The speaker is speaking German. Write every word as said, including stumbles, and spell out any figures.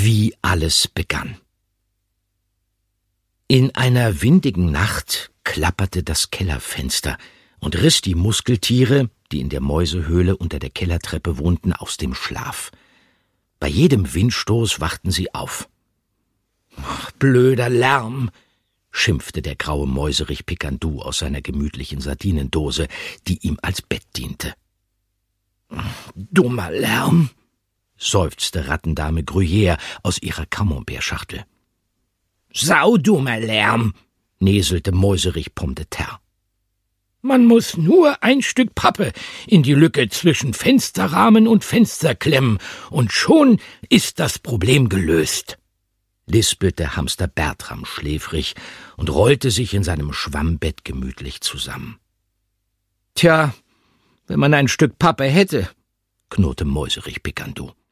wie alles begann. In einer windigen Nacht klapperte das Kellerfenster und riss die Muskeltiere, die in der Mäusehöhle unter der Kellertreppe wohnten, aus dem Schlaf. Bei jedem Windstoß wachten sie auf. »Ach, blöder Lärm«, schimpfte der graue Mäuserich Pikandou aus seiner gemütlichen Sardinendose, die ihm als Bett diente. »Dummer Lärm«, seufzte Rattendame Gruyère aus ihrer Camembert-Schachtel. »Saudummer Lärm«, näselte Mäuserich Pomme de Terre. »Man muss nur ein Stück Pappe in die Lücke zwischen Fensterrahmen und Fenster klemmen, und schon ist das Problem gelöst«, lispelte Hamster Bertram schläfrig und rollte sich in seinem Schwammbett gemütlich zusammen. »Tja, wenn man ein Stück Pappe hätte«, knurrte Mäuserich Pikandou.